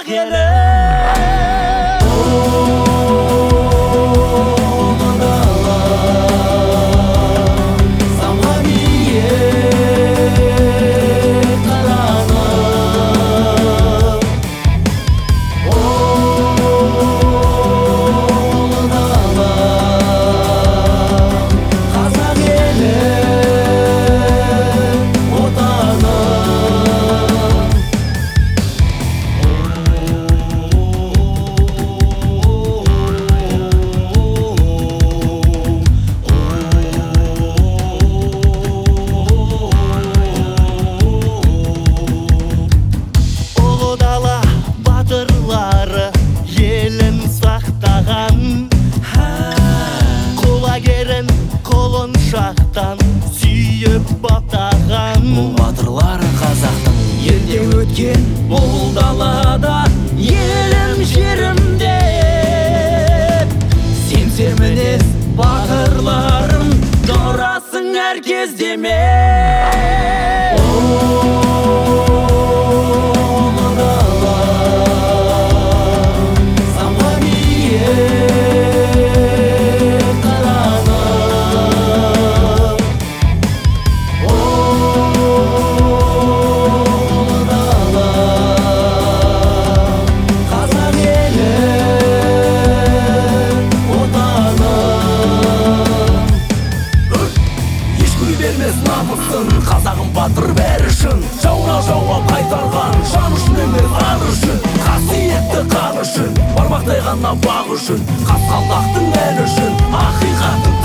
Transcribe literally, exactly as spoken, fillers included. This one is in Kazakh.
елі. Елін сақтаған, құлагерін қолын шақтан сүйіп баптаған. Бұл батырлар қазақтың Елде өткен бұл далада елім жерім деп сенсе мінез батырларым жорасың әр кездеме. Қазағым батыр бәрі үшін, жауға жауап қайтарған, жан үшін емес ар үшін, қасиетті қан үшін, бармақтай ғана бақ үшін, қасқалдақтың әні үшін, ақиқатын